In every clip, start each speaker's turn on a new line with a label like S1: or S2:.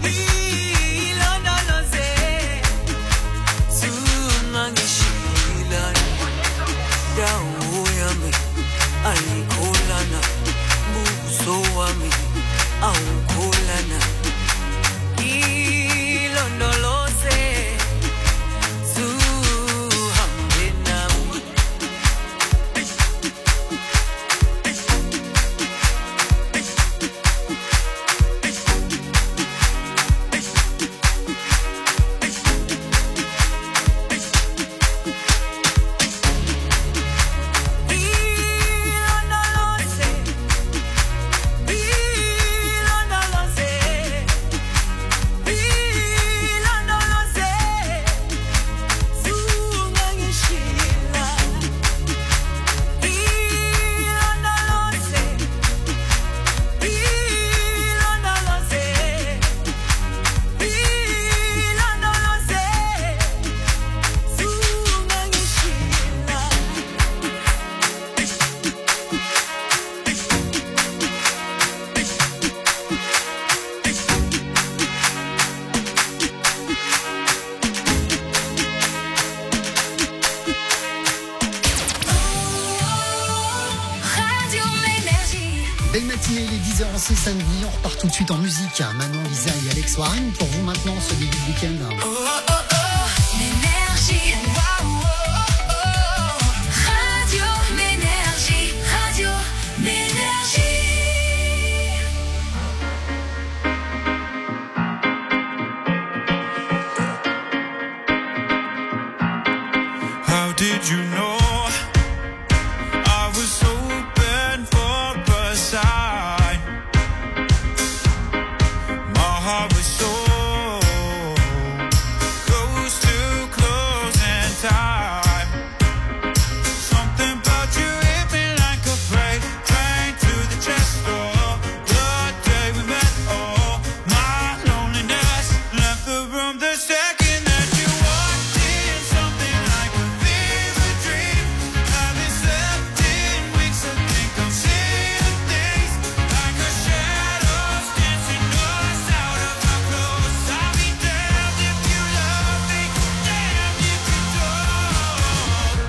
S1: Belle matinée, il est 10h06 samedi, on repart tout de suite en musique. Manon, Lisa et Alex Warren pour vous maintenant ce début de week-end.
S2: L'énergie. Radio L'énergie. Radio L'énergie.
S3: How did you know I was open for a sign? My heart was so close to closing time. Something about you hit me like a freight train to the chest door. The day we met, oh, my loneliness left the room the second that you walked in. Something like a fever dream. Haven't slept in weeks. I think I'm seeing things like a shadows dancing us out of our clothes. I'll be damned if you love me, damned if you don't.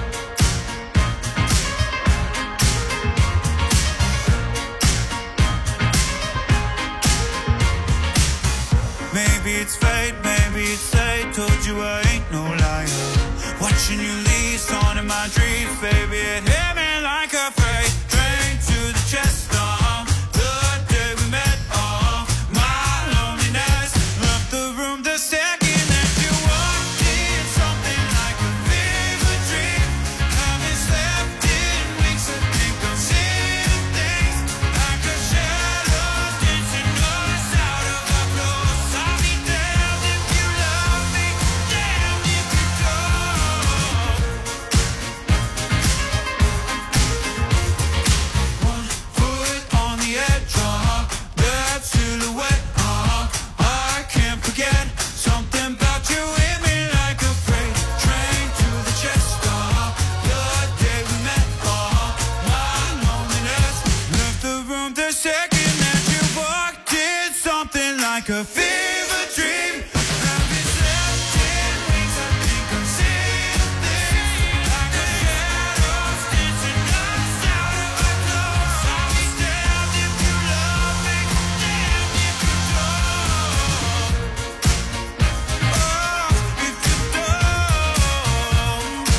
S3: Maybe it's fate, maybe it's fate. Told you I ain't no liar. Watching you leave, on in my dreams, baby. It hit me like a freight train to the chest. The day we met, oh, my loneliness left the room the second that you walked in. Something like a fever dream. Haven't slept in weeks. I think I'm seeing things like a shadow dancing us out of our clothes. I'll be damned if you love me, damned if you don't. One foot on the edge, that silhouette, I can't forget. Something about you hit me like a freight train to the chest. The day we met, my loneliness left the room the second that you walked in. Something like a fever dream. Haven't slept in weeks. I think I'm seeing things like a shadows dancing us out of our clothes. I'll be damned if you love me, damned if you don't. Oh, if you don't.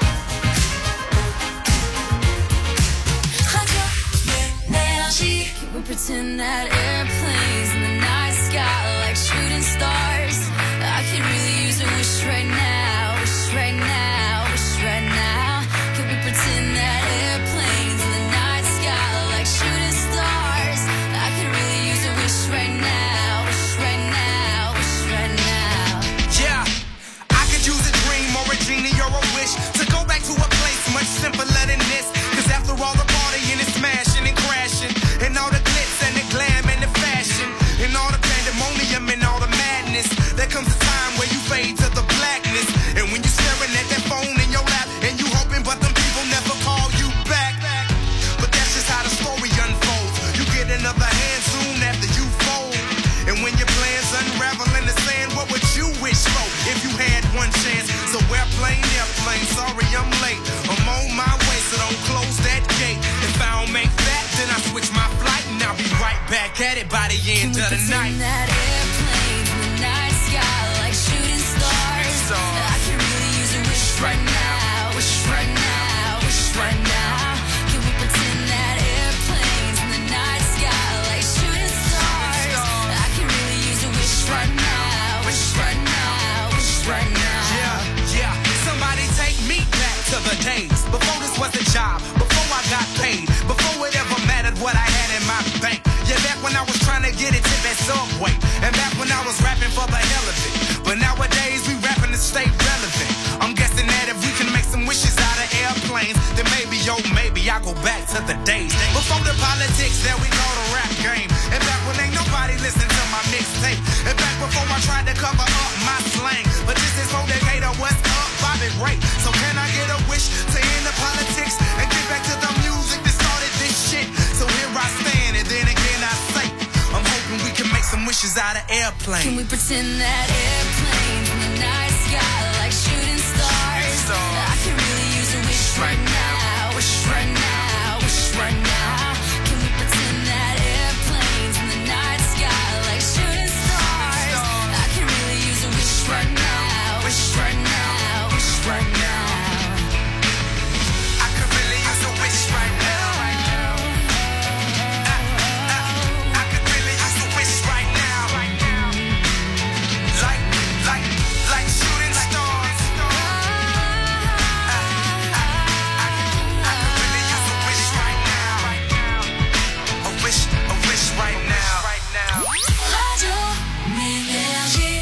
S2: Radio L'énergie. Can we pretend that airplanes in the night sky like shooting stars? I could really use a wish right now, wish right now, wish right now. Can we pretend that airplanes in the night sky like shooting stars? I could really use a wish right now, wish right now, wish right now.
S4: Yeah, I could use a dream or a genie or a wish to go back to a place much simpler than this. Cause after all the partying and smashing and crashing, and all the glitz and the glam and the fashion, and all the pandemonium and all the madness, there comes a time where you fade to the blackness. And when you're staring at that phone in your lap, and you hoping but them people never call you back. But that's just how the story unfolds. You get another hand soon after you fold. And when your plans unravel, headed by the end of the night.
S2: That airplanes in the night sky like shooting stars. I can really use a wish right now, wish right now, wish right now. Can we pretend that airplanes in the night sky like shooting stars? I can really use a wish right now, wish right now, wish right now.
S4: Yeah, somebody take me back to the days before this was a job, before I got paid, before it ever mattered what I had in my bank. Yeah, back when I was trying to get it to that Subway, and back when I was rapping for the hell of it. But nowadays we rapping to stay relevant. I'm guessing that if we can make some wishes out of airplanes, then maybe, oh maybe I'll go back to the days before the politics that we call the rap game. And back when ain't nobody listened to my mixtape. And back before I tried to cover up my slang. But this is for Decatur, what's up, Bobby Ray. So can I get a wish to end the politics and get back to the music that started this shit? So here I stand, and then again I say, I'm hoping we can make some wishes out of airplanes.
S2: Can we pretend that airplanes in the night sky like shooting stars? I can really use a wish right now, wish right now, wish right now. Can we pretend that airplanes in the night sky like shooting stars? I can really use a wish right now, wish right now, wish right now.
S4: I could really use a wish right now. I could really use a wish right now. Like shooting stars. I could really use a wish right now. A wish right now.
S2: Radio Énergie.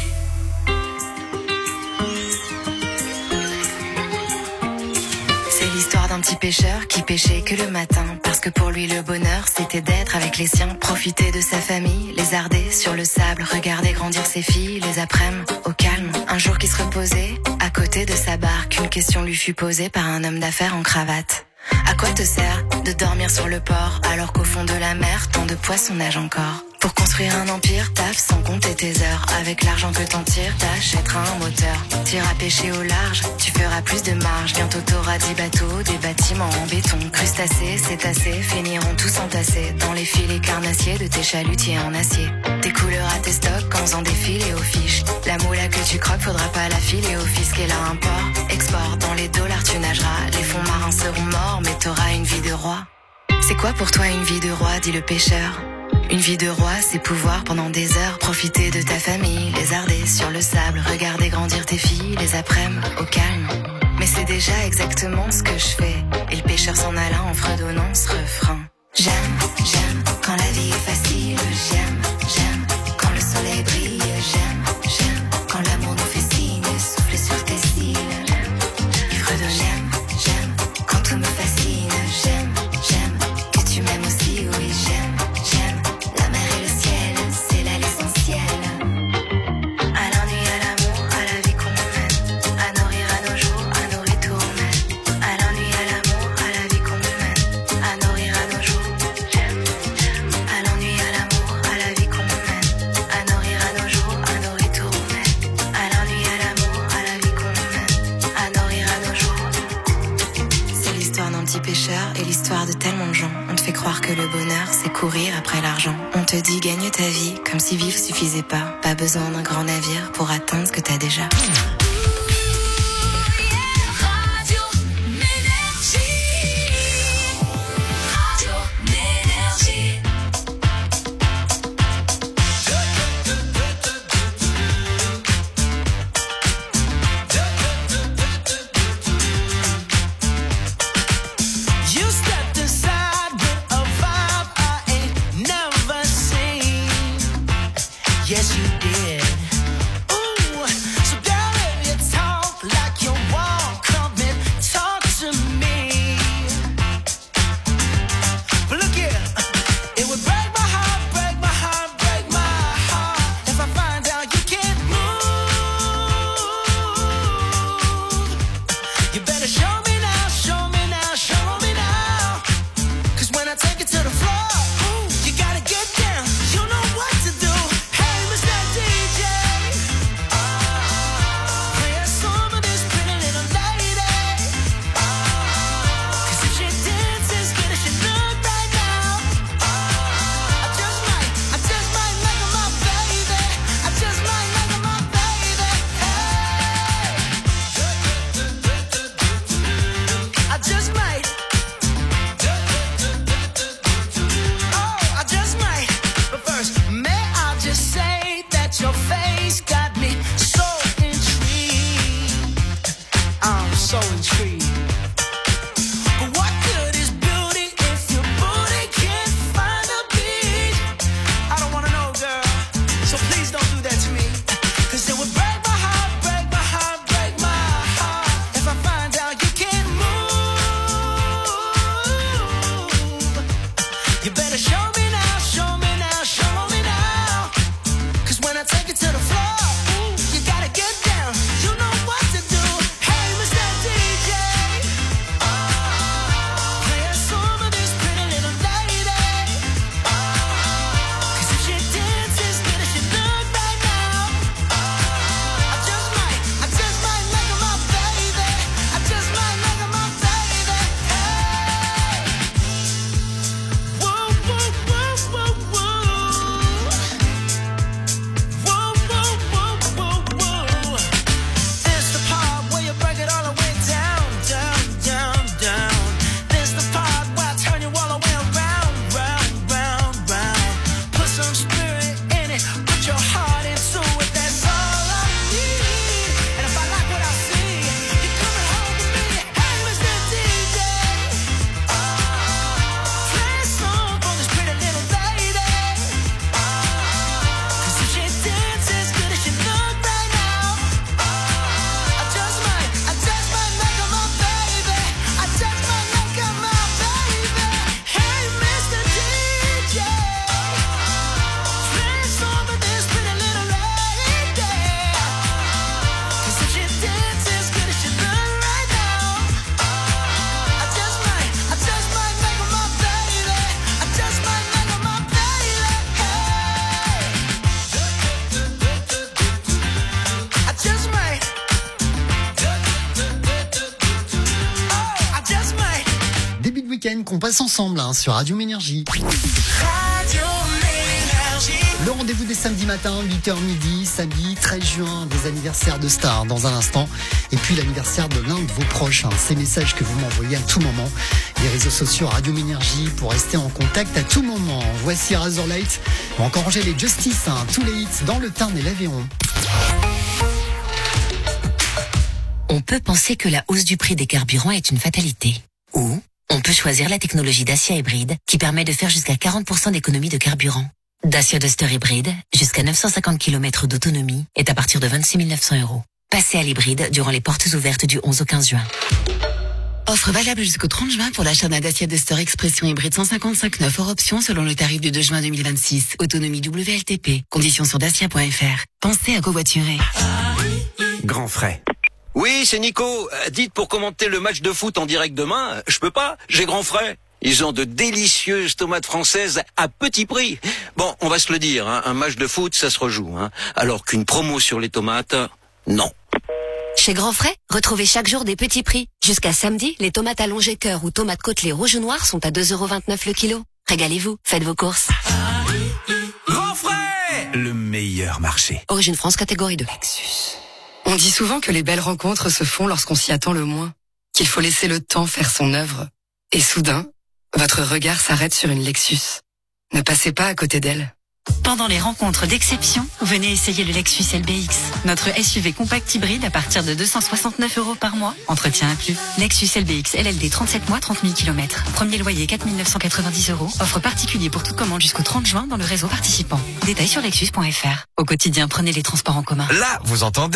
S5: C'est l'histoire d'un petit pêcheur qui pêchait que le matin. Parce que pour lui le bonheur c'était d'être avec les siens. Profiter de sa famille, lézarder sur le sable. Regarder grandir ses filles, les après-midi au calme. Un jour qui se reposait, à côté de sa barque. Une question lui fut posée par un homme d'affaires en cravate. À quoi te sert de dormir sur le port alors qu'au fond de la mer tant de poissons nagent encore? Pour construire un empire, taffe sans compter tes heures. Avec l'argent que t'en tires, t'achèteras un moteur. T'iras pêcher au large, tu feras plus de marge. Bientôt t'auras 10 bateaux, des bâtiments en béton. Crustacés, cétacés, finiront tous entassés dans les filets carnassiers de tes chalutiers en acier. Tes couleurs à tes stocks en faisant des filets aux fiches. La moula que tu croques, faudra pas la filer au fisc. Et là, import, export, dans les dollars tu nageras. Les fonds marins seront morts, mais t'auras une vie de roi. C'est quoi pour toi une vie de roi, dit le pêcheur? Une vie de roi, c'est pouvoir pendant des heures profiter de ta famille, lézarder sur le sable, regarder grandir tes filles, les après-midi au calme. Mais c'est déjà exactement ce que je fais. Et le pêcheur s'en alla en fredonnant ce refrain. J'aime quand la vie est facile. J'aime quand le soleil brille. J'aime quand l'amour nous fait signe, souffler sur tes cils. Il fredonne. J'aime quand tout me fascine. J'aime que tu m'aimes aussi, oui j'aime. La mer et le ciel, c'est là l'essentiel. À l'ennui, à l'amour, à la vie qu'on mène. À nourrir à nos jours, à nos retourner. À l'ennui, à l'amour, à la vie qu'on mène. À nourrir à nos jours. À l'ennui, à l'amour, à la vie qu'on mène. À nourrir à nos jours, à nos retourner. À l'ennui, à l'amour, à la vie qu'on mène. À nourrir à nos jours. C'est l'histoire d'un petit pêcheur et l'histoire de tellement de gens. On te fait croire que le bonheur, c'est courir après l'argent. On te dit gagne ta vie, comme si vivre suffisait pas. Pas besoin d'un grand navire pour atteindre ce que t'as déjà.
S2: Radio Énergie. Radio Énergie.
S6: You stepped aside with a vibe I ain't never seen. Yes, you did. Ooh, so girl, if you talk like you walk, come and talk to me. But look here, it would break my heart, break my heart, break my heart if I find out you can't move. You better show me now, show me now, show me now. 'Cause when I take it to the floor, you gotta get down. You know what to do. Hey, Mr. DJ.
S1: semaine qu'on passe ensemble sur Radio Énergie. Le rendez-vous des samedis matins, 8h midi, samedi 13 juin, des anniversaires de stars dans un instant. Et puis l'anniversaire de l'un de vos proches. Ces messages que vous m'envoyez à tout moment. Les réseaux sociaux Radio Énergie pour rester en contact à tout moment. Voici Razorlight ou encore Angèle Justice. Tous les hits dans le Tarn et l'Aveyron.
S7: On peut penser que la hausse du prix des carburants est une fatalité. Ou on peut choisir la technologie Dacia hybride qui permet de faire jusqu'à 40% d'économie de carburant. Dacia Duster hybride, jusqu'à 950 km d'autonomie, est à partir de 26 900 €. Passez à l'hybride durant les portes ouvertes du 11 au 15 juin.
S5: Offre valable jusqu'au 30 juin pour l'achat d'un Dacia Duster Expression hybride 155/9 hors option selon le tarif du 2 juin 2026. Autonomie WLTP. Conditions sur dacia.fr. Pensez à covoiturer.
S8: Grand frais. Oui, c'est Nico. Dites, pour commenter le match de foot en direct demain, je peux pas, j'ai grand frais. Ils ont de délicieuses tomates françaises à petit prix. Bon, on va se le dire, un match de foot, ça se rejoue. Alors qu'une promo sur les tomates, non.
S7: Chez Grand Frais, retrouvez chaque jour des petits prix. Jusqu'à samedi, les tomates allongées cœur ou tomates côtelées rouge ou noir sont à 2,29 € le kilo. Régalez-vous, faites vos courses.
S8: Grand frais, le meilleur marché.
S7: Origine France, catégorie 2.
S5: Lexus. On dit souvent que les belles rencontres se font lorsqu'on s'y attend le moins. Qu'il faut laisser le temps faire son œuvre. Et soudain, votre regard s'arrête sur une Lexus. Ne passez pas à côté d'elle.
S9: Pendant les rencontres d'exception, venez essayer le Lexus LBX, notre SUV compact hybride à partir de 269 € par mois, entretien inclus. Lexus LBX LLD 37 mois, 30 000 km. Premier loyer 4 990 €. Offre particulier pour toute commande jusqu'au 30 juin dans le réseau participant. Détails sur lexus.fr. Au quotidien, prenez les transports en commun.
S10: Là, vous entendez ?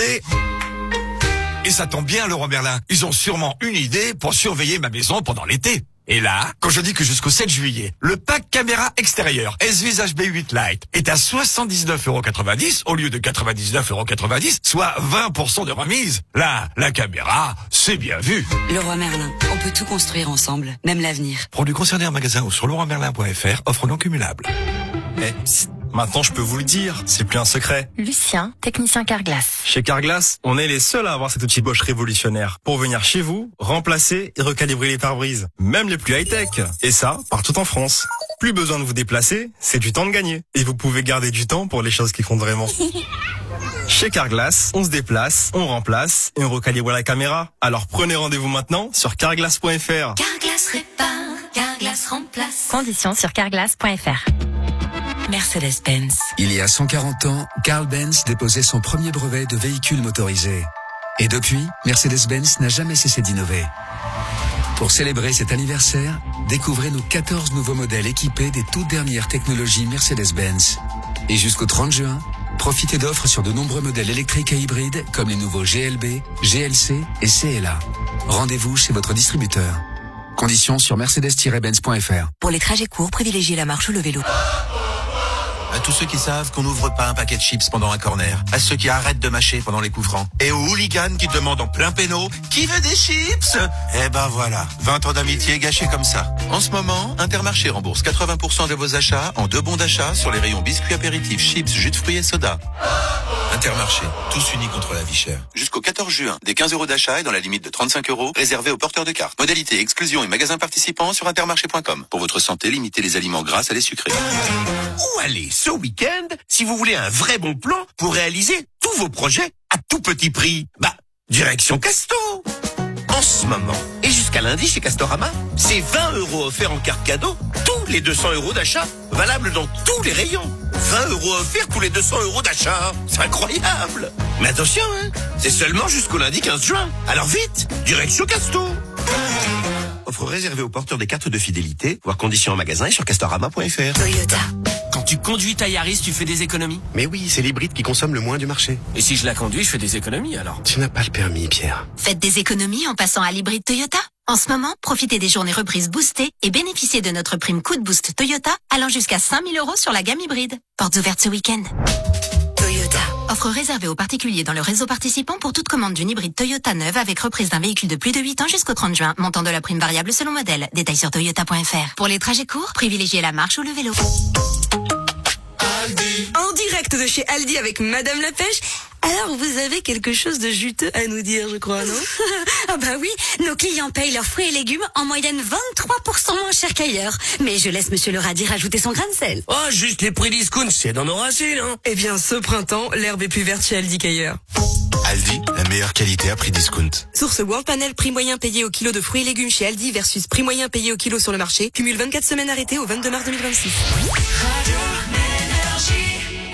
S10: Et ça tombe bien, Leroy Merlin. Ils ont sûrement une idée pour surveiller ma maison pendant l'été. Et là, quand je dis que jusqu'au 7 juillet, le pack caméra extérieure S-Vis HB8 Lite est à 79,90 € au lieu de 99,90 €, soit 20% de remise. Là, la caméra, c'est bien vu.
S9: Leroy Merlin, on peut tout construire ensemble, même l'avenir.
S10: Produits concernés en magasin ou sur leroymerlin.fr, offre non cumulable.
S11: Maintenant, je peux vous le dire, c'est plus un secret.
S7: Lucien, technicien Carglass.
S11: Chez Carglass, on est les seuls à avoir cet outil Bosch révolutionnaire pour venir chez vous, remplacer et recalibrer les pare-brises, même les plus high-tech. Et ça, partout en France. Plus besoin de vous déplacer, c'est du temps de gagner. Et vous pouvez garder du temps pour les choses qui comptent vraiment. Chez Carglass, on se déplace, on remplace et on recalibre la caméra. Alors prenez rendez-vous maintenant sur carglass.fr.
S7: Carglass répare, Carglass remplace.
S9: Conditions sur carglass.fr.
S7: Mercedes-Benz.
S12: Il y a 140 ans, Carl Benz déposait son premier brevet de véhicule motorisé. Et depuis, Mercedes-Benz n'a jamais cessé d'innover. Pour célébrer cet anniversaire, découvrez nos 14 nouveaux modèles équipés des toutes dernières technologies Mercedes-Benz. Et jusqu'au 30 juin, profitez d'offres sur de nombreux modèles électriques et hybrides comme les nouveaux GLB, GLC et CLA. Rendez-vous chez votre distributeur. Conditions sur mercedes-benz.fr.
S7: Pour les trajets courts, privilégiez la marche ou le vélo.
S13: À tous ceux qui savent qu'on n'ouvre pas un paquet de chips pendant un corner. À ceux qui arrêtent de mâcher pendant les coups francs. Et aux hooligans qui demandent en plein péno qui veut des chips. Eh ben voilà, 20 ans d'amitié gâchés comme ça. En ce moment, Intermarché rembourse 80% de vos achats en 2 bons d'achat sur les rayons biscuits apéritifs, chips, jus de fruits et soda. Intermarché, tous unis contre la vie chère. Jusqu'au 14 juin, des 15 € d'achat et dans la limite de 35 € réservés aux porteurs de cartes. Modalité, exclusion et magasins participants sur intermarché.com. Pour votre santé, limitez les aliments gras à les sucrés.
S14: Où aller ce week-end si vous voulez un vrai bon plan pour réaliser tous vos projets à tout petit prix? Direction Casto. En ce moment, et jusqu'à lundi chez Castorama, c'est 20 € offerts en carte cadeau, tous les 200 € d'achat, valable dans tous les rayons. 20 € offerts tous les 200 € d'achat. C'est incroyable. Mais attention, c'est seulement jusqu'au lundi 15 juin. Alors vite, direction Casto. Offre réservée aux porteurs des cartes de fidélité, voir conditions en magasin et sur castorama.fr.
S7: Toyota.
S15: Quand tu conduis ta Yaris, tu fais des économies?
S14: Mais oui, c'est l'hybride qui consomme le moins du marché.
S15: Et si je la conduis, je fais des économies alors?
S14: Tu n'as pas le permis, Pierre.
S7: Faites des économies en passant à l'hybride Toyota. En ce moment, profitez des journées reprises boostées et bénéficiez de notre prime coup de boost Toyota allant jusqu'à 5 000 € sur la gamme hybride. Portes ouvertes ce week-end. Toyota. Offre réservée aux particuliers dans le réseau participant pour toute commande d'une hybride Toyota neuve avec reprise d'un véhicule de plus de 8 ans jusqu'au 30 juin. Montant de la prime variable selon modèle. Détails sur toyota.fr. Pour les trajets courts, privilégiez la marche ou le vélo.
S16: En direct de chez Aldi avec Madame la Pêche, Alors, vous avez quelque chose de juteux à nous dire, je crois, non?
S17: Ah bah oui, nos clients payent leurs fruits et légumes en moyenne 23% moins cher qu'ailleurs. Mais je laisse monsieur le radis rajouter son grain de sel.
S15: Oh, juste les prix discount, c'est dans nos racines, hein.
S16: Eh bien, ce printemps, l'herbe est plus verte chez Aldi qu'ailleurs.
S13: Aldi, la meilleure qualité à prix discount.
S16: Source World Panel, prix moyen payé au kilo de fruits et légumes chez Aldi versus prix moyen payé au kilo sur le marché. Cumule 24 semaines arrêtées au 22 mars 2026.
S2: Radio Énergie.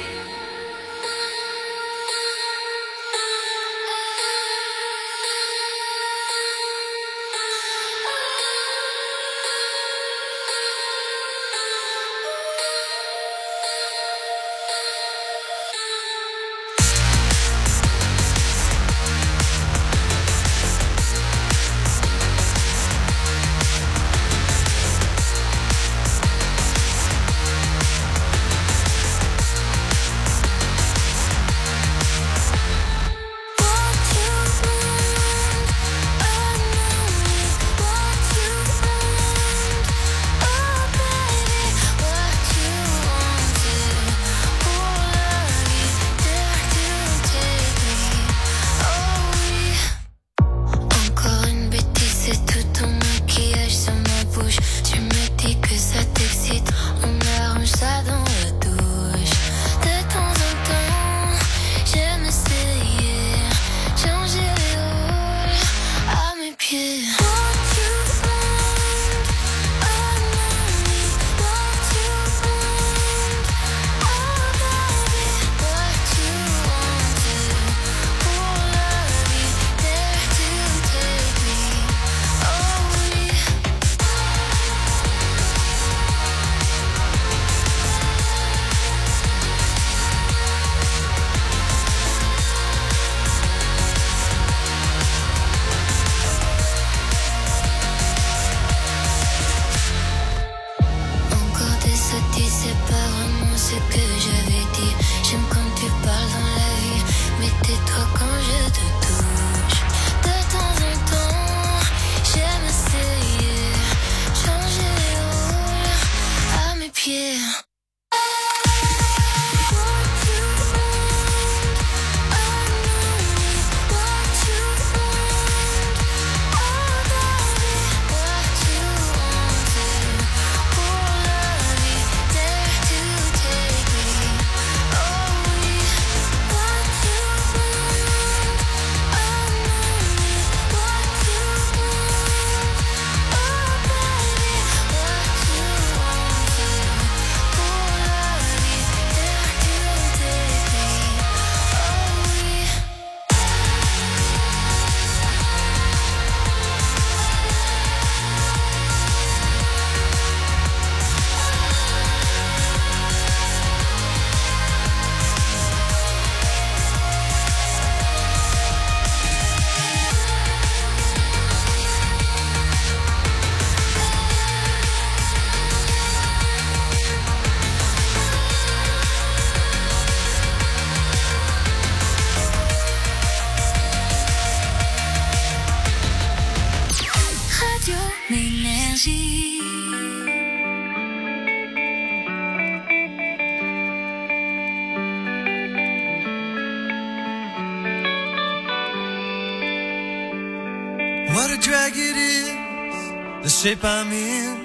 S18: What a drag it is, the shape I'm in.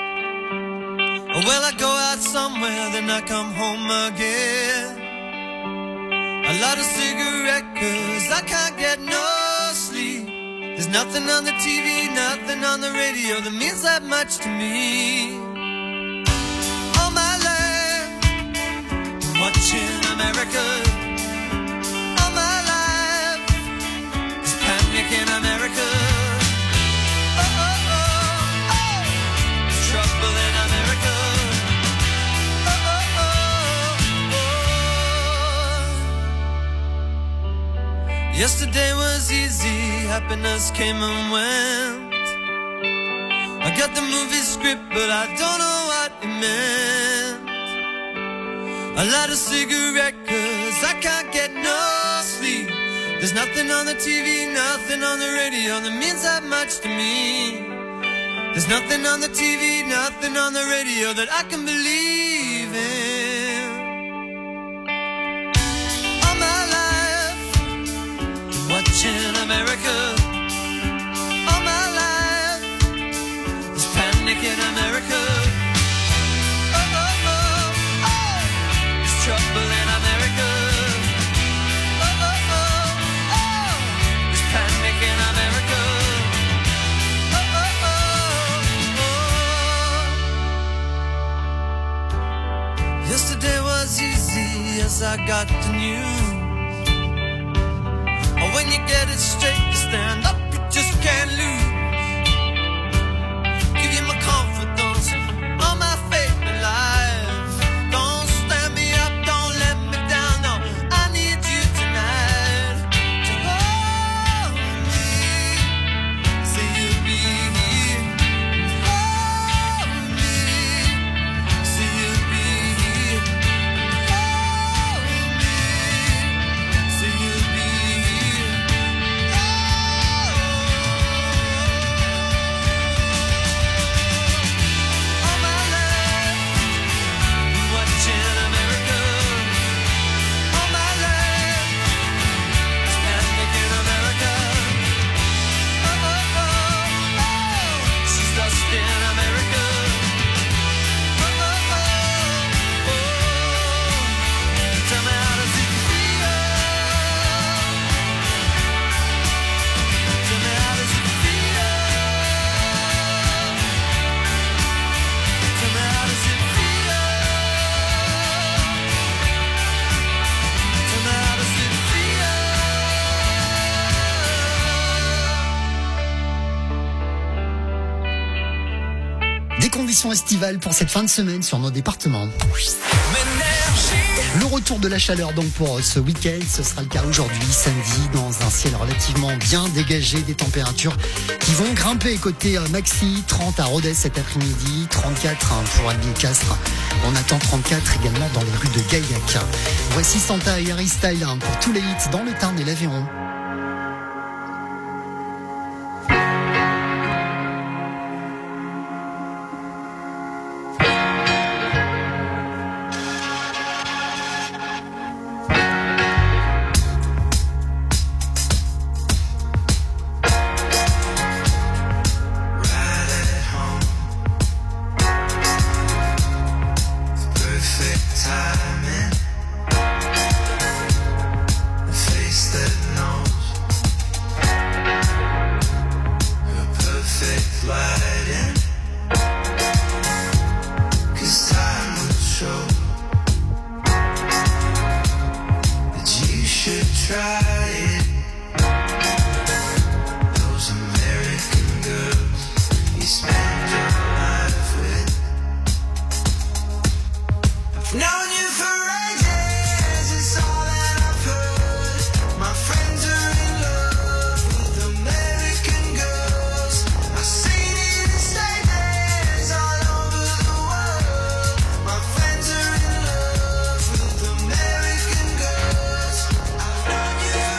S18: Well, I go out somewhere, then I come home again. A lot of cigarette, 'cause I can't get no sleep. There's nothing on the TV, nothing on the radio that means that much to me. All my life, watching America. All my life, is panic in America. Oh, oh, oh, oh, trouble in America. Oh, oh, oh, oh. Yesterday was easy, happiness came and went. I got the movie script, but I don't know what it meant. I light a cigarette, 'cause I can't get no sleep. There's nothing on the TV, nothing on the radio that means that much to me. There's nothing on the TV, nothing on the radio that I can believe in. All my life, got the news. Or when you get it straight, you stand up, you just can't lose. Give you my confidence, all my faith in life. Don't stand me up, don't let me down, no, I need you tonight. To hold me, say you'll be here. Hold me, say you'll be here. Hold me, say you'll be here. All my life, watching America. All my life, standing in America. Oh, oh, oh, oh, she's lost in America. Oh, oh, oh, oh, tell me how does it feel? Tell me how does it feel? Tell me how does it feel? Tell me how does it feel?
S1: Des conditions estivales pour cette fin de semaine sur nos départements. Le retour de la chaleur donc pour ce week-end, ce sera le cas aujourd'hui, samedi, dans un ciel relativement bien dégagé, des températures qui vont grimper côté Maxi, 30 à Rodez cet après-midi, 34 pour Albion-Castres. On attend 34 également dans les rues de Gaillac. Voici Santa et Harry Style pour tous les hits dans le Tarn et l'Aveyron.
S3: Perfect timing. A face that knows. Your perfect lighting. 'Cause time will show that you should try it. Those American girls you spend your life with. Known you for ages, it's all that I've heard. My friends are in love with American girls. I've seen it in statements all over the world. My friends are in love with American girls. I've known you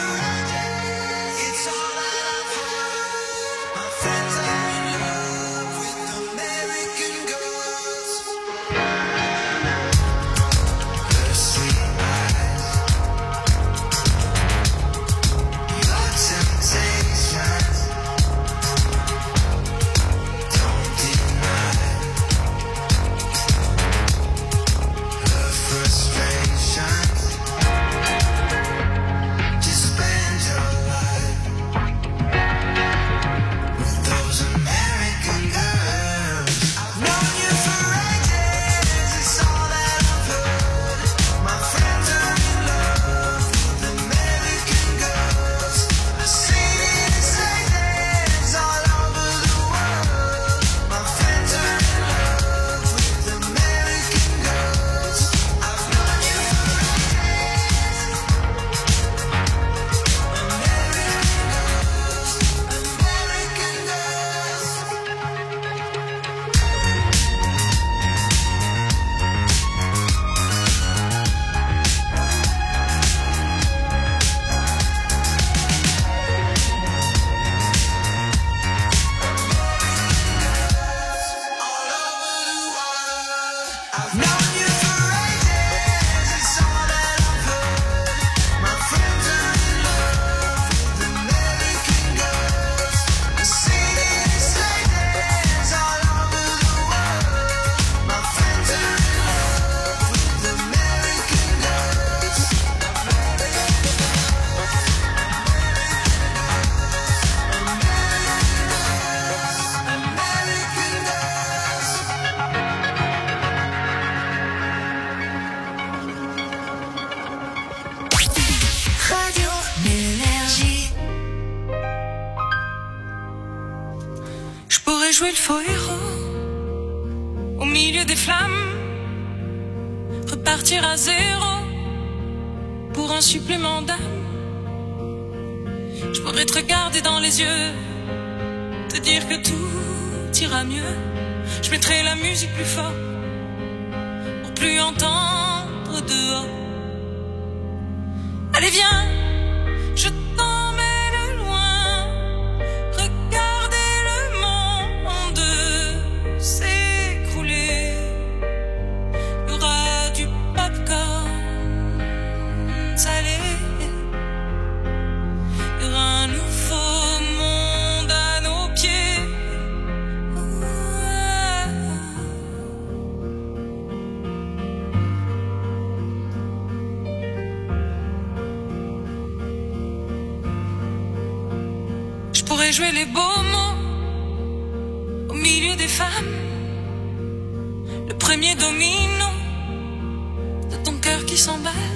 S19: jouer le faux héros au milieu des flammes, repartir à zéro pour un supplément d'âme. Je pourrais te regarder dans les yeux, te dire que tout ira mieux. Je mettrai la musique plus fort pour plus entendre dehors. Allez viens, je t'emmène loin, regarder le monde s'écrouler. Il y aura du popcorn salé, il y aura un nouveau monde à nos pieds. Je pourrais jouer les beaux mots au milieu des femmes, le premier domino de ton cœur qui s'emballe.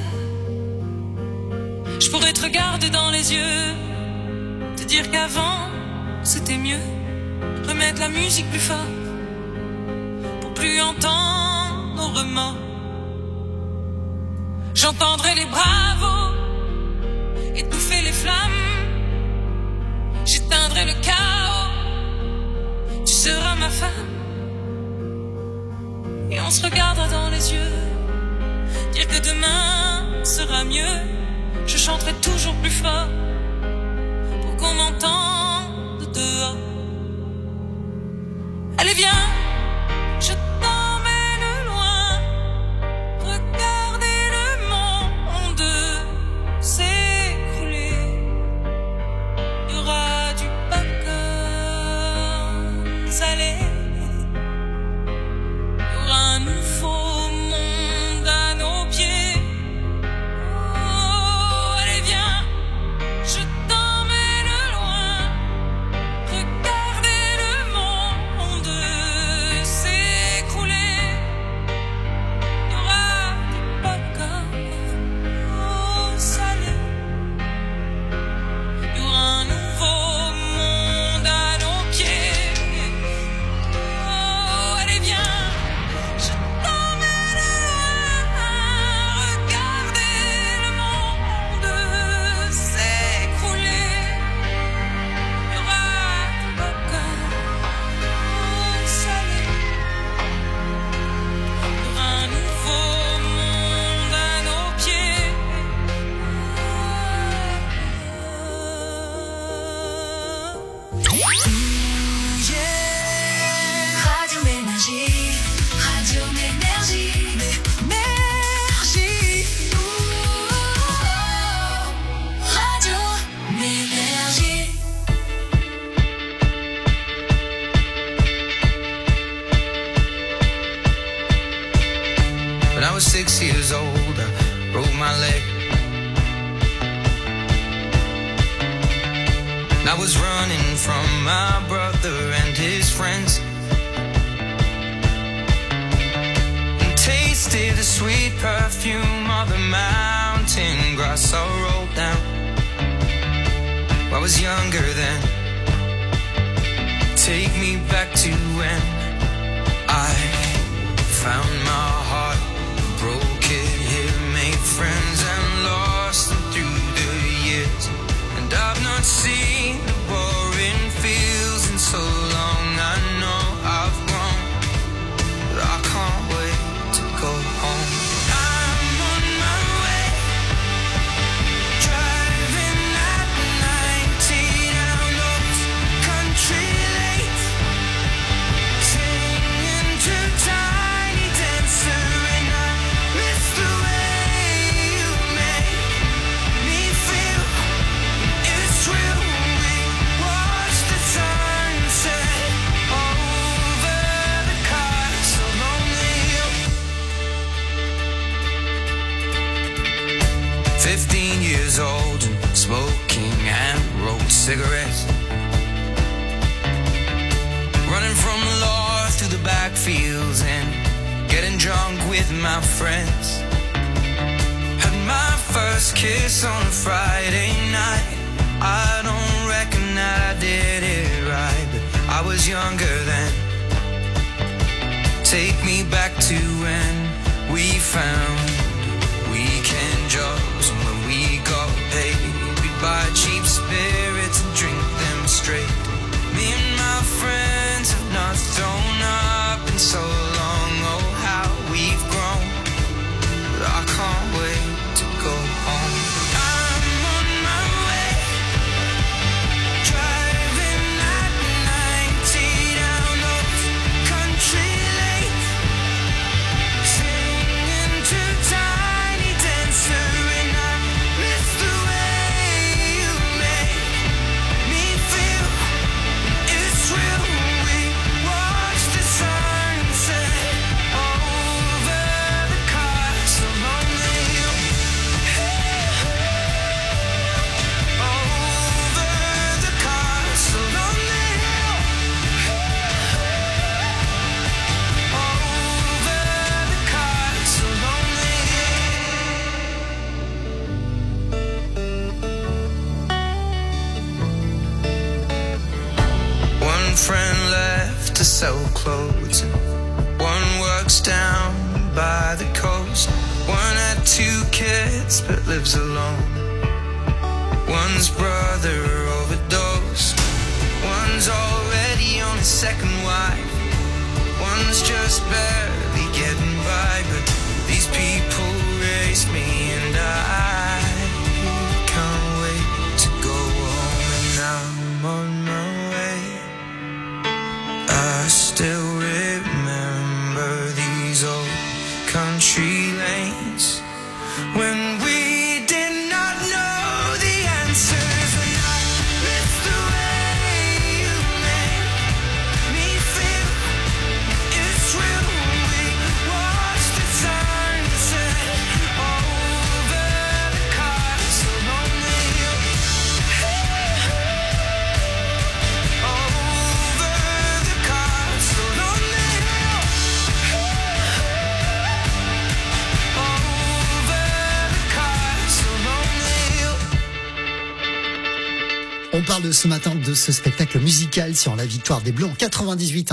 S19: Je pourrais te regarder dans les yeux, te dire qu'avant c'était mieux, remettre la musique plus fort pour plus entendre nos remords. J'entendrai les bravos étouffer les flammes, j'éteindrai le chaos, tu seras ma femme. Et on se regardera dans les yeux, dire que demain sera mieux. Je chanterai toujours plus fort pour qu'on m'entende dehors. Allez viens, je t'emmène loin, regarder le monde s'écrouler. Il y aura du popcorn salé, il y aura un nouveau monde à nos pieds. Oh, allez viens, je t'emmène loin, regarder le monde s'écrouler. Il y aura du popcorn salé, il y aura un nouveau monde à nos pieds. Oh, allez viens, je t'emmène loin, regarder le monde s'écrouler. Il y aura du popcorn salé, il y aura un nouveau monde à nos pieds.
S2: Radio Ménergie, Radio Ménergie, Ménergie. Radio Ménergie.
S20: When I was 6 years old, I broke my leg. And I was running from my brother and his friends, and tasted the sweet perfume of the mountain grass I rolled down. I was younger then. Take me back to when I found my heart, broke it here, made friends and lost them through the years. And I've not seen the boring fields in so long. I know I've grown, but I can't wait to go home. I'm on my way, driving at 90 down those country lanes, singing to Tiny Dancer, and I miss the way you make me feel. It's real. We watch the sunset over the castle lonely hill. 15 years old and smoking and rolled cigarettes, running from the law through the backfields and getting drunk with my friends. Had my first kiss on a Friday night. I don't reckon that I did it right, but I was was younger then. Take me back to when we found weekend jobs, and when we got paid, we'd buy cheap spirits and drink them straight. Me and my friends have not thrown up in so long. Oh, how we've grown. But I can't wait to go home. I'm on my way, driving at 90 down those country lanes, singing to Tiny Dancer, and I miss the way you make me feel. It's real. We watch the sunset over the castle on the hill. Over the castle on the hill. Over the castle on the hill. One friend left to sell clothes, and one works down by the coast. One had 2 kids but lives alone. One's brother overdosed. One's already on his second wife. One's just barely getting by. But these people raised me, and I can't wait to go home. And I'm on my way. I still remember these old country lanes when we did not know the answers, and I miss the way you make me feel. It's real. We watch the sunset over the castle on the hill. Over the castle on the hill. Over the castle on the hill.
S1: On parle de ce matin de ce spectacle musical sur la victoire des Bleus en 98.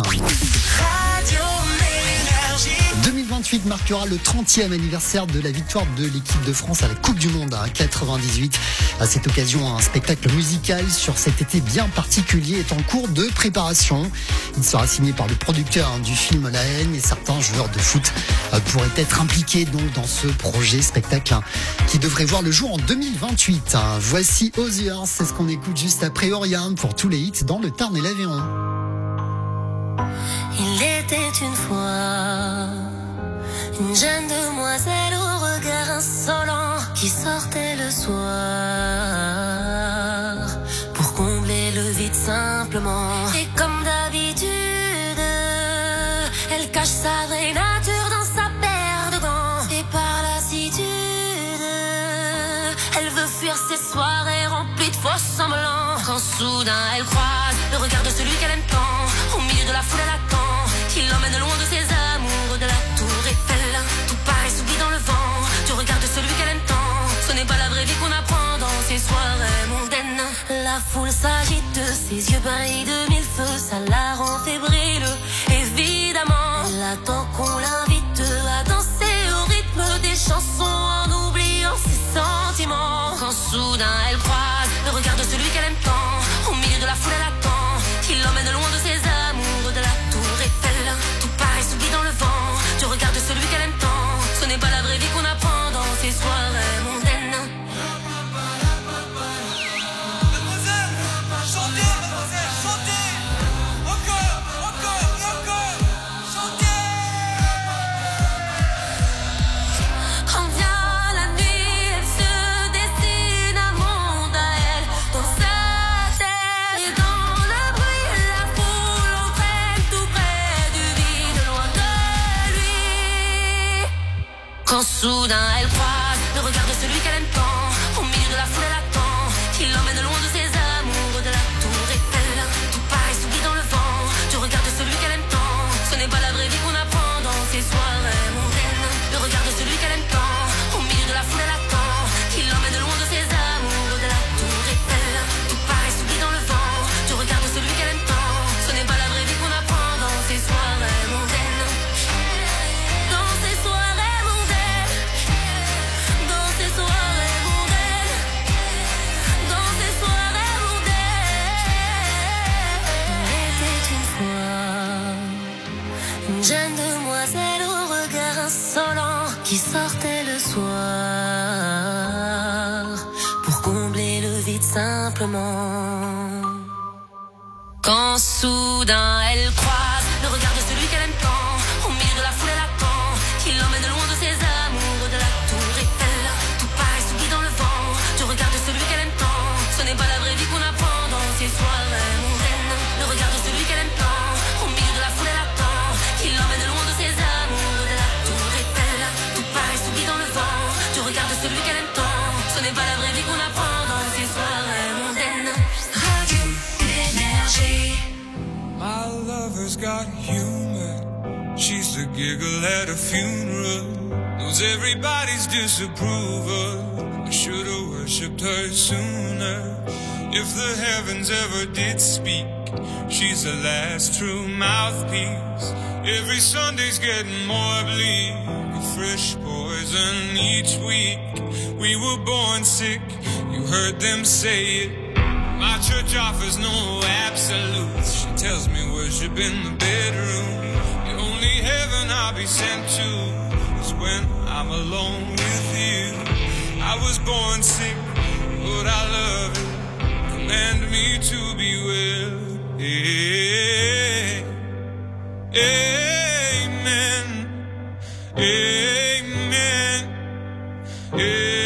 S1: 2028 marquera le 30e anniversaire de la victoire de l'équipe de France à la Coupe du Monde à 98. À cette occasion, un spectacle musical sur cet été bien particulier est en cours de préparation. Il sera signé par le producteur du film La Haine, et certains joueurs de foot pourraient être impliqués donc dans ce projet spectacle qui devrait voir le jour en 2028. Voici Ozzy, c'est ce qu'on écoute juste après Oriane pour tous les hits dans le Tarn et l'Aveyron.
S2: Il était une fois une jeune demoiselle au regard insolent qui sortait le soir pour combler le vide simplement. Et comme d'habitude, elle cache sa vraie nature dans sa paire de gants. Et par lassitude, elle veut fuir ses soirées remplies de faux semblants. Quand soudain elle croise le regard de celui qu'elle aime tant, au milieu de la foule elle attend qu'il l'emmène loin de ses amours, de la tour Eiffel. Tout paraît s'oublie dans le vent du regard de celui qu'elle aime tant. Ce n'est pas la vraie vie qu'on apprend dans ces soirées mondaines. La foule s'agite, ses yeux brillent de mille feux, ça la rend fébrile. Évidemment, elle attend qu'on l'invite à danser au rythme des chansons en oubliant ses sentiments. Quand soudain elle croise le regard de celui qu'elle aime tant, au milieu de la foule elle attend qu'il l'emmène loin de ses amours, de la tour Eiffel. Tout paraît s'oublie dans le vent du regard de celui qu'elle aime tant. Ce n'est pas la vraie vie qu'on apprend dans ces soirées mondaines. Quand vient la nuit, elle se dessine un monde à elle, dans sa tête et dans
S19: simplement. Quand soudain elle croise le regard de celui qu'elle aime tant, au milieu de la foule elle attend qu'il l'emmène loin de ses amours, de la tour Eiffel, tout pareil s'oublie dans le vent, du regard de celui qu'elle aime tant. Ce n'est pas la vraie vie qu'on apprend dans ces soirées mondaines. Le regard de celui qu'elle aime tant, au milieu de la foule elle attend qu'il l'emmène loin de ses amours, de la tour Eiffel, tout pareil s'oublie dans le vent, du regard de celui qu'elle aime tant. Ce n'est pas la vraie vie qu'on apprend dans ces soirées mondaines. Radio Énergie.
S3: My lover's got humor. She's the giggle at a funeral. Knows everybody's disapproval. I should've worshipped her sooner. If the heavens ever did speak, she's the last true mouthpiece. Every Sunday's getting more bleak, a fresh poison each week. We were born sick, you heard them say it. My church offers no absolutes. She tells me worship in the bedroom. The only heaven I'll be sent to is when I'm alone with you. I was born sick, but I love it. Command me to be well. Hey, amen. Amen. Amen.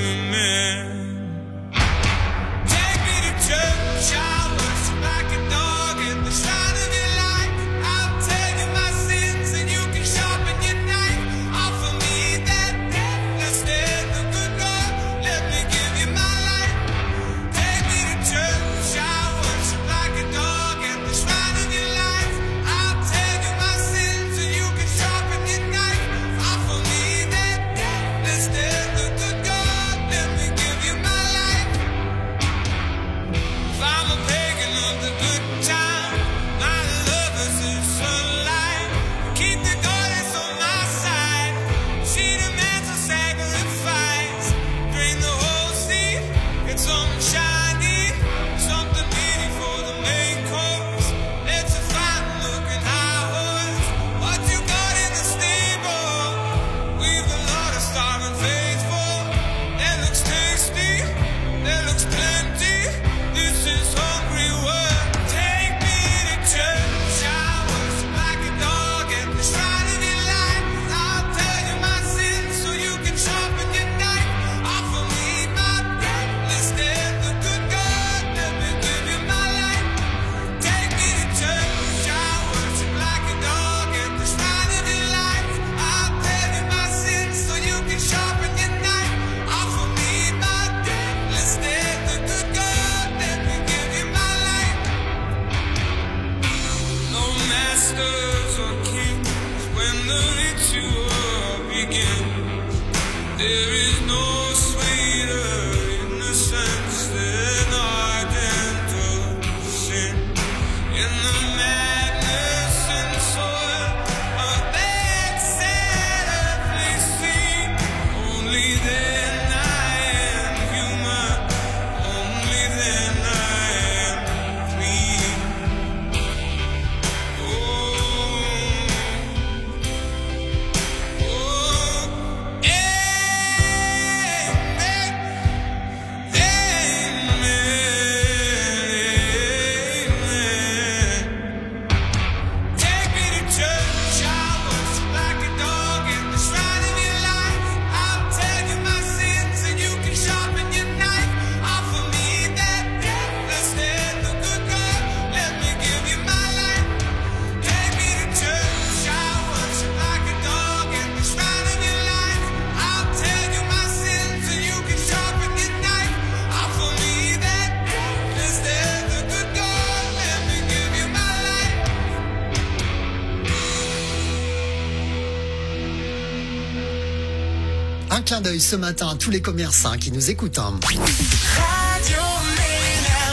S1: Un clin d'œil ce matin à tous les commerçants qui nous écoutent.
S6: Radio Énergie.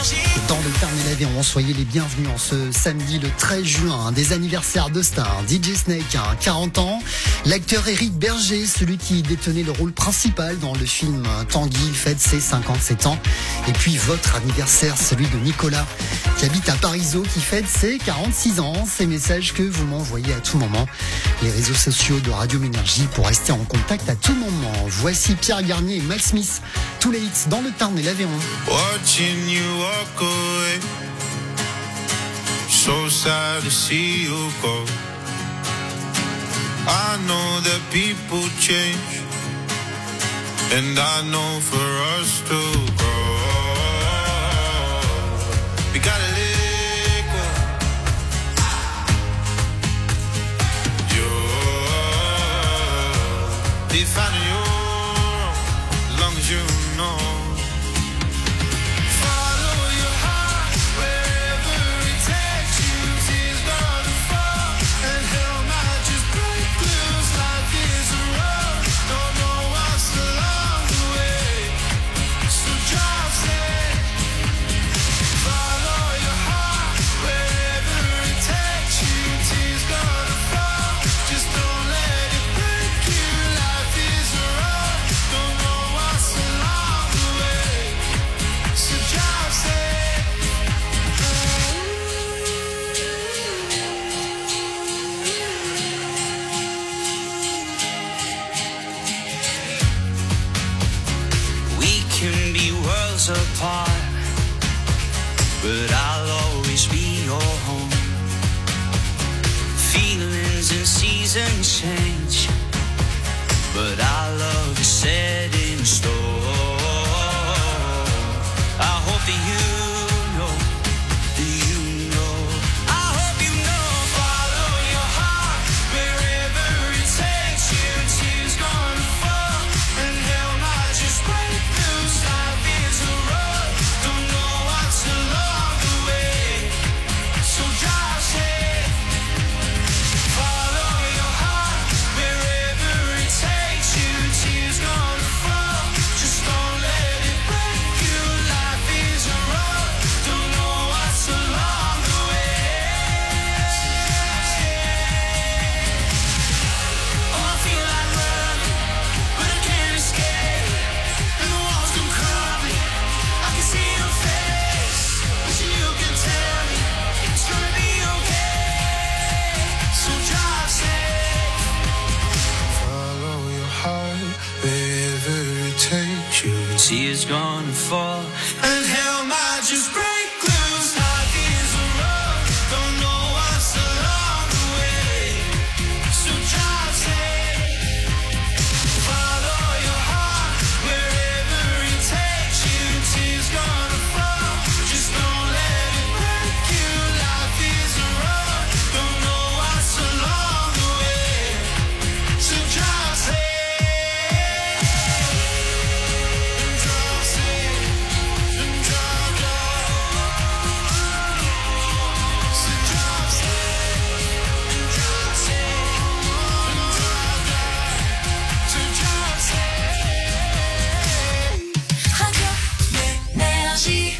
S1: dans le Tarn et l'Aveyron. Soyez les bienvenus en ce samedi le 13 juin. Des anniversaires de stars. DJ Snake, 40 ans. L'acteur Éric Berger, celui qui détenait le rôle principal dans le film Tanguy, fête ses 57 ans. Et puis votre anniversaire, celui de Nicolas, qui habite à Parisot, qui fête ses 46 ans. Ces messages que vous m'envoyez à tout moment. Les réseaux sociaux de Radio Ménergie pour rester en contact à tout moment. Voici Pierre Garnier et Mal Smith. Tous les hits dans le Tarn et l'Aveyron.
S3: Watching you walk away, so sad to see you go. I know that people change, and I know for us to grow, we gotta let go. You're defining your own, as long as you know. Apart, but I'll always be your home. Feelings and seasons change, but our love is set in stone. I hope that you know, I hope you know, follow your heart wherever it takes you. Tears gonna fall and hell might just break loose. Life is a road, don't know what's along the way, so drive safe. Follow your heart wherever it takes you. Tears gonna fall, just don't let it break you. Life is a road, don't know what's along the way. Oh, I feel like running, but I can't escape, and the walls come crumbling. I can see your face, wishing you could tell me it's gonna be okay. So drive safe. Follow your heart wherever it takes you. Tears gonna fall and hell might just break loose. Life is a road, don't know what's along the way, so drive safe. Follow your heart wherever it takes you. Tears gonna fall, just don't let it break you. Life is a road, don't know what's along the way, so drive safe. And drive safe, and drive, so drive safe, and drive safe, and drive, so drive safe.
S2: Radio Ménergie.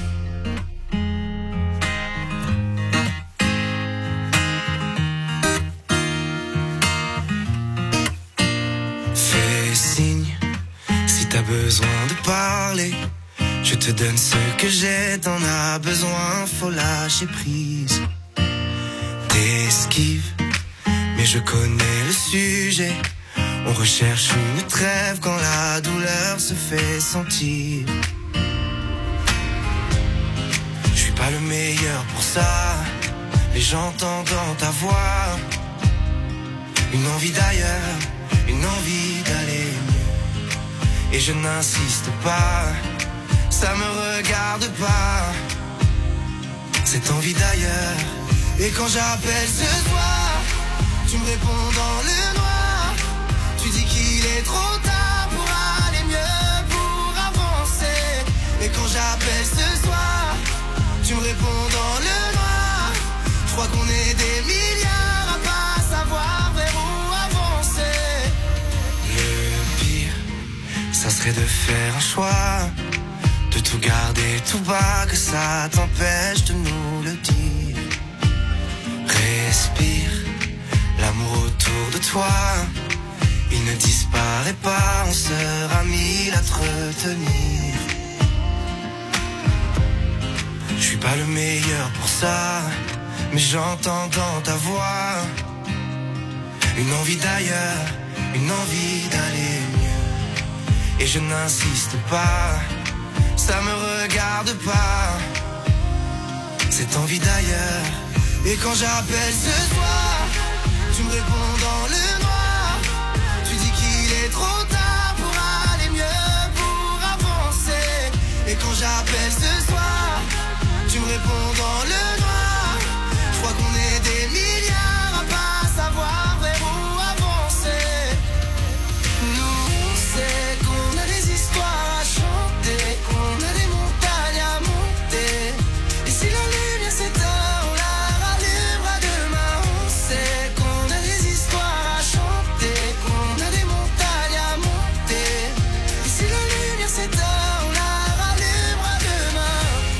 S20: Fais signe si t'as besoin de parler. Je te donne ce que j'ai, t'en as besoin, faut lâcher prise. T'esquives, mais je connais le sujet. On recherche une trêve quand la douleur se fait sentir. Je suis pas le meilleur pour ça, mais j'entends dans ta voix une envie d'ailleurs, une envie d'aller mieux. Et je n'insiste pas, ça me regarde pas, cette envie d'ailleurs. Et quand j'appelle ce soir, tu me réponds dans le noir. Tu dis qu'il est trop tard pour aller mieux, pour avancer. Et quand j'appelle ce soir, tu me réponds dans le noir. Je crois qu'on est des milliards à pas savoir vers où avancer. Le pire, ça serait de faire un choix, de tout garder tout bas, que ça t'empêche de nous le dire. Respire, l'amour autour de toi, il ne disparaît pas, on sera mille à te retenir. Je suis pas le meilleur pour ça, mais j'entends dans ta voix une envie d'ailleurs, une envie d'aller mieux. Et je n'insiste pas, ça me regarde pas, cette envie d'ailleurs. Et quand j'appelle ce soir, tu me réponds dans le noir. Tu dis qu'il est trop tard pour aller mieux, pour avancer. Et quand j'appelle ce soir, tu me réponds dans le noir. Je crois qu'on est des milliards à pas savoir vers où avancer. Nous on sait qu'on a des histoires à chanter, qu'on a des montagnes à monter. Et si la lumière s'éteint, on la rallumera demain. On sait qu'on a des histoires à chanter, qu'on a des montagnes à monter. Et si la lumière s'éteint, on la rallumera demain.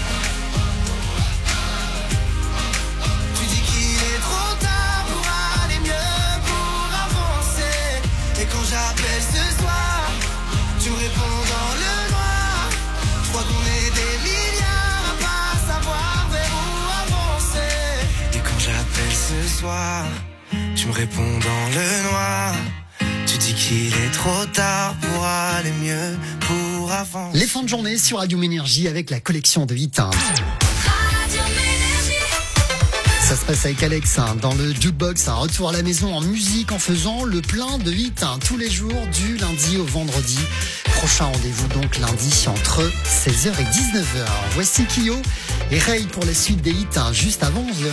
S20: Tu dis qu'il est trop tard pour aller mieux, pour avancer. Et quand j'appelle ce soir, tu me réponds dans le noir. Je crois qu'on est des milliards à pas savoir vers où avancer. Et quand j'appelle ce soir, tu me réponds dans le noir. Tu dis qu'il est trop tard pour aller mieux, pour avancer.
S1: Les fins de journée sur Radio Ménergie avec la collection de hits. Ça se passe avec Alex dans le jukebox, un retour à la maison en musique en faisant le plein de hits tous les jours du lundi au vendredi. Prochain rendez-vous donc lundi entre 16h et 19h. Voici Kyo et Ray pour la suite des hits juste avant 11h.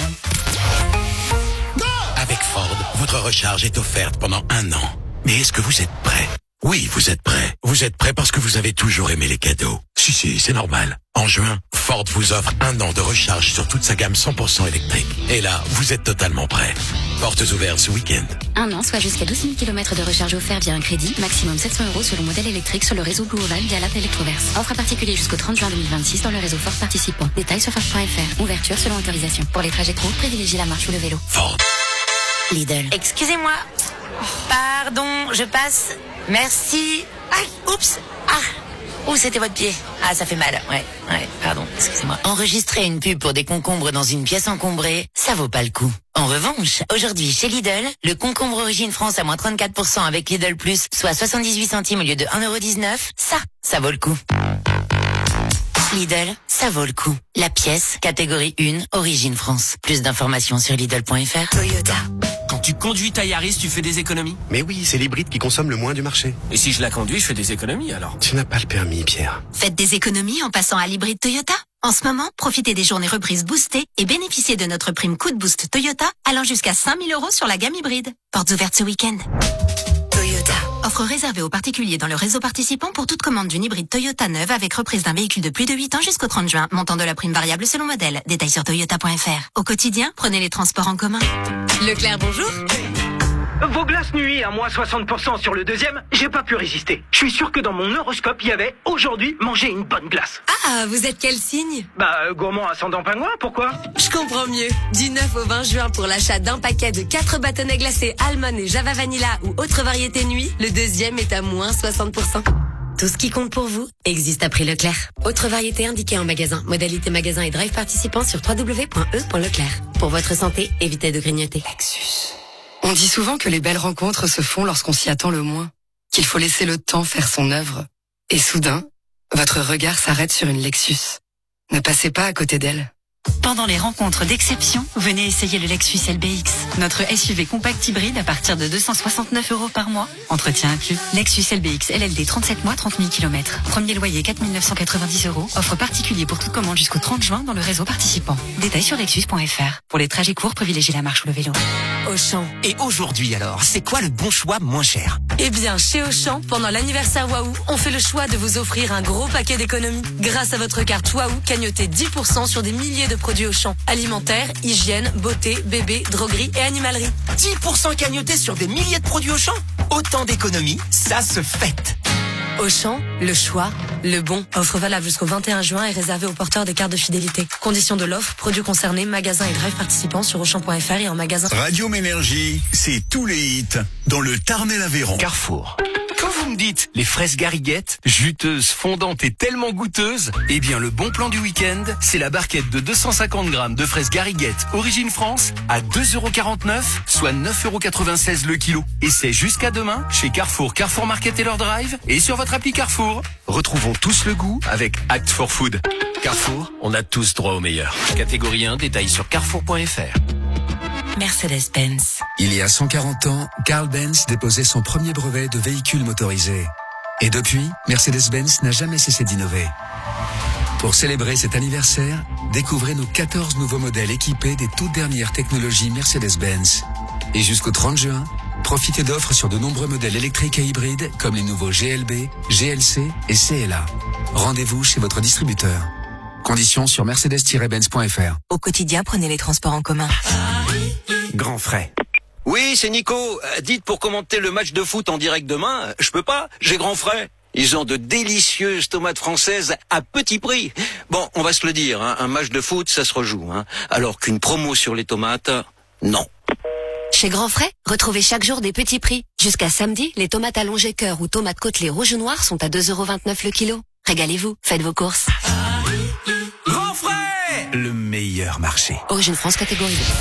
S14: Avec Ford, votre recharge est offerte pendant 1 an. Mais est-ce que vous êtes prêt? Oui, vous êtes prêt. Vous êtes prêt parce que vous avez toujours aimé les cadeaux. Si, c'est normal. En juin, Ford vous offre 1 an de recharge sur toute sa gamme 100% électrique. Et là, vous êtes totalement prêt. Portes ouvertes ce week-end.
S5: 1 an, soit jusqu'à 12 000 km de recharge offert via un crédit, maximum 700 € selon modèle électrique sur le réseau Blue Oval via l'app Electroverse. Offre à particulier jusqu'au 30 juin 2026 dans le réseau Ford participant. Détails sur Ford.fr. Ouverture selon autorisation. Pour les trajets courts, privilégiez la marche ou le vélo.
S14: Ford.
S7: Lidl. Excusez-moi. Pardon, je passe. Merci. Aïe, oups. Ouh, c'était votre pied. Ah, ça fait mal. Ouais, pardon, excusez-moi. Enregistrer une pub pour des concombres dans une pièce encombrée, ça vaut pas le coup. En revanche, aujourd'hui chez Lidl, le concombre Origine France à moins 34% avec Lidl Plus, soit 78 centimes au lieu de 1,19 €, ça vaut le coup. Lidl, ça vaut le coup. La pièce, catégorie 1, Origine France. Plus d'informations sur Lidl.fr. Toyota.
S15: Quand tu conduis ta Yaris, tu fais des économies?
S21: Mais oui, c'est l'hybride qui consomme le moins du marché.
S15: Et si je la conduis, je fais des économies alors?
S21: Tu n'as pas le permis, Pierre.
S7: Faites des économies en passant à l'hybride Toyota. En ce moment, profitez des journées reprises boostées et bénéficiez de notre prime Coup de Boost Toyota allant jusqu'à 5 000 € sur la gamme hybride. Portes ouvertes ce week-end. Toyota. Offre réservée aux particuliers dans le réseau participant pour toute commande d'une hybride Toyota neuve avec reprise d'un véhicule de plus de 8 ans jusqu'au 30 juin. Montant de la prime variable selon modèle. Détails sur toyota.fr. Au quotidien, prenez les transports en commun.
S16: Leclerc, bonjour.
S22: Vos glaces nuit à moins 60% sur le deuxième, j'ai pas pu résister. Je suis sûr que dans mon horoscope, il y avait aujourd'hui manger une bonne glace.
S16: Ah, vous êtes quel signe?
S22: Gourmand ascendant pingouin, pourquoi?
S16: Je comprends mieux. Du 9 au 20 juin pour l'achat d'un paquet de 4 bâtonnets glacés Almond et Java Vanilla ou autre variété nuit, le deuxième est à moins 60%. Tout ce qui compte pour vous existe à prix Leclerc. Autre variété indiquée en magasin. Modalité magasin et drive participant sur www.e.leclerc. Pour votre santé, évitez de grignoter.
S23: Lexus. On dit souvent que les belles rencontres se font lorsqu'on s'y attend le moins, qu'il faut laisser le temps faire son œuvre. Et soudain, votre regard s'arrête sur une Lexus. Ne passez pas à côté d'elle.
S9: Pendant les rencontres d'exception, venez essayer le Lexus LBX. Notre SUV compact hybride à partir de 269 € par mois. Entretien inclus. Lexus LBX LLD 37 mois, 30 000 km. Premier loyer 4 990 €. Offre particulier pour toute commande jusqu'au 30 juin dans le réseau participant. Détails sur lexus.fr. Pour les trajets courts, privilégiez la marche ou le vélo.
S24: Auchan. Et aujourd'hui alors, c'est quoi le bon choix moins cher?
S16: Eh bien, chez Auchan, pendant l'anniversaire Waouh, on fait le choix de vous offrir un gros paquet d'économies. Grâce à votre carte Waouh, cagnotez 10% sur des milliers de produits Auchan. Alimentaire, hygiène, beauté, bébé, droguerie et animalerie.
S24: 10% cagnotés sur des milliers de produits Auchan? Autant d'économies, ça se fête.
S16: Auchan, le choix, le bon. Offre valable jusqu'au 21 juin et réservée aux porteurs des cartes de fidélité. Conditions de l'offre, produits concernés, magasins et drive participants sur Auchan.fr et en magasin.
S4: Radio Ménergie, c'est tous les hits dans le Tarn-et-Garonne.
S24: Carrefour. Quand vous me dites les fraises Gariguette, juteuses, fondantes et tellement goûteuses, eh bien le bon plan du week-end, c'est la barquette de 250 grammes de fraises Gariguette origine France à 2,49€, soit 9,96€ le kilo. Et c'est jusqu'à demain chez Carrefour, Carrefour Market et leur drive et sur votre appli Carrefour. Retrouvons tous le goût avec Act for Food. Carrefour, on a tous droit au meilleur. Catégorie 1, détails sur carrefour.fr.
S16: Mercedes-Benz.
S12: Il y a 140 ans, Carl Benz déposait son premier brevet de véhicule motorisé. Et depuis, Mercedes-Benz n'a jamais cessé d'innover. Pour célébrer cet anniversaire, découvrez nos 14 nouveaux modèles équipés des toutes dernières technologies Mercedes-Benz. Et jusqu'au 30 juin, profitez d'offres sur de nombreux modèles électriques et hybrides comme les nouveaux GLB, GLC et CLA. Rendez-vous chez votre distributeur. Conditions sur mercedes-benz.fr.
S7: Au quotidien, prenez les transports en commun.
S24: Grand frais.
S8: Oui, c'est Nico. Dites pour commenter le match de foot en direct demain, je peux pas, j'ai grand frais. Ils ont de délicieuses tomates françaises à petit prix. Bon, on va se le dire, hein, un match de foot, ça se rejoue. Hein, alors qu'une promo sur les tomates, non.
S16: Chez Grand Frais, retrouvez chaque jour des petits prix. Jusqu'à samedi, les tomates allongées cœur ou tomates côtelées rouge ou noir sont à 2,29€ le kilo. Régalez-vous, faites vos courses.
S24: Grand frais, le meilleur marché.
S16: Origine France, catégorie 2.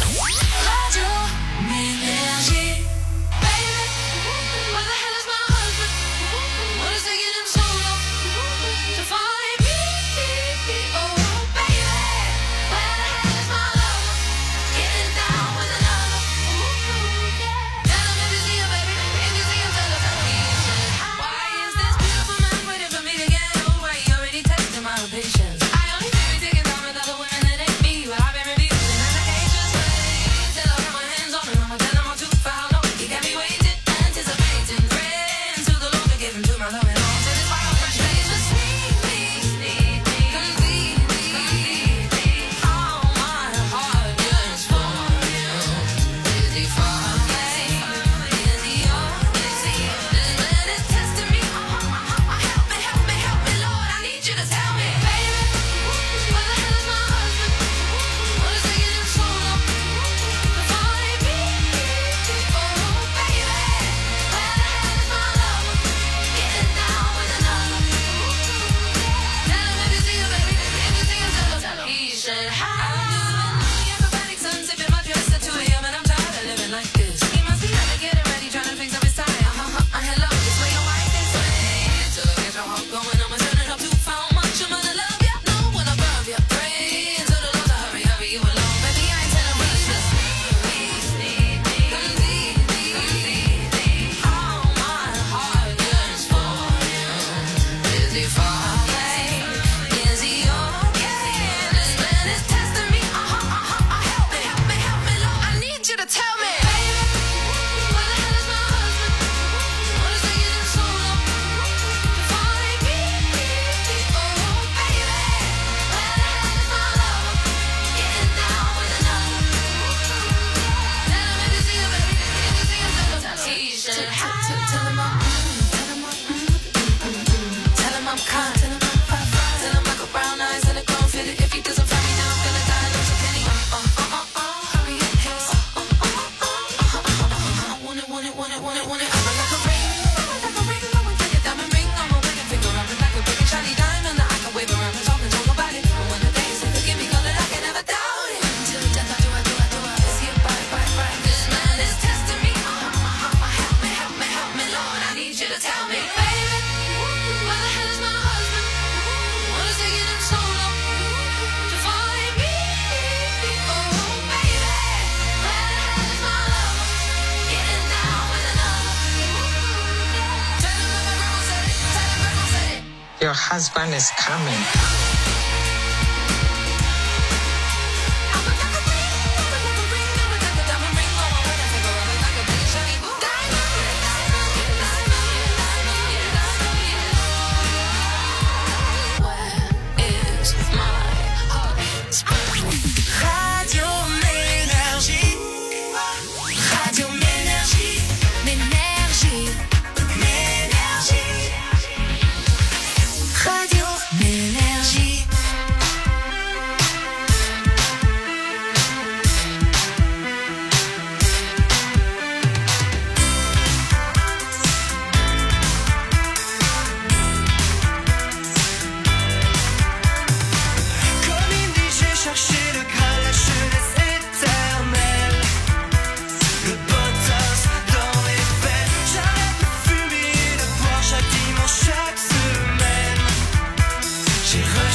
S10: Your husband is coming.
S6: J'ai